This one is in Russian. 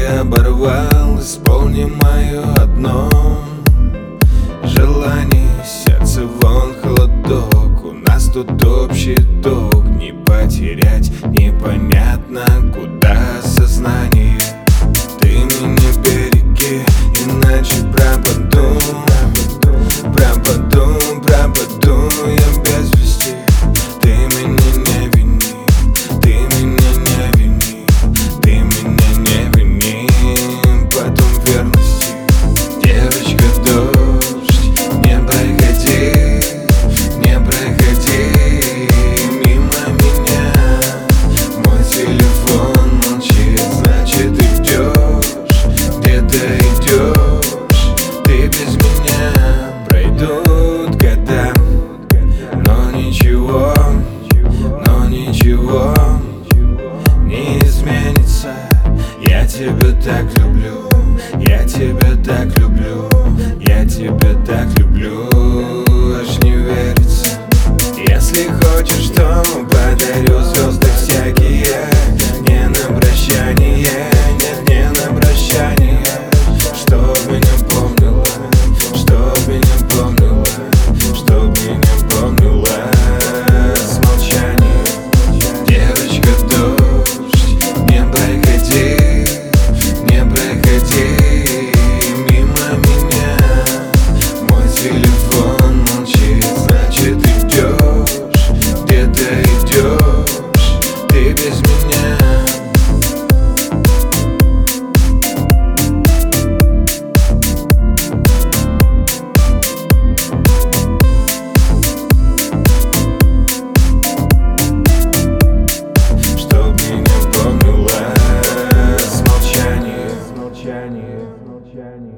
оборвал, исполни мое одно желание. Сердце вон холодок, у нас тут общий долг. Не потерять непонятно куда сознание. Ты меня береги, иначе пропаду. Пропаду я без вести. Ты меня не вини, ты меня не вини, ты меня не вини. Потом верности, девочка, дождь, не проходи, не проходи мимо меня. Мой телефон молчит, значит идешь, где-то идешь ты без меня. Пройдут года, но ничего не изменится. Я тебя так люблю, я тебя так люблю, я тебя так люблю, аж не верится. Если хочешь, то подарю звезды всякие. Не на прощание, нет, не на прощание. Чтоб меня помнила, чтоб меня помнила, чтоб меня помнила с молчанием. Девочка, дождь, не проходи, не проходи мимо меня. Мой телефон молчит, значит идешь, где-то идешь ты без меня. Молчание.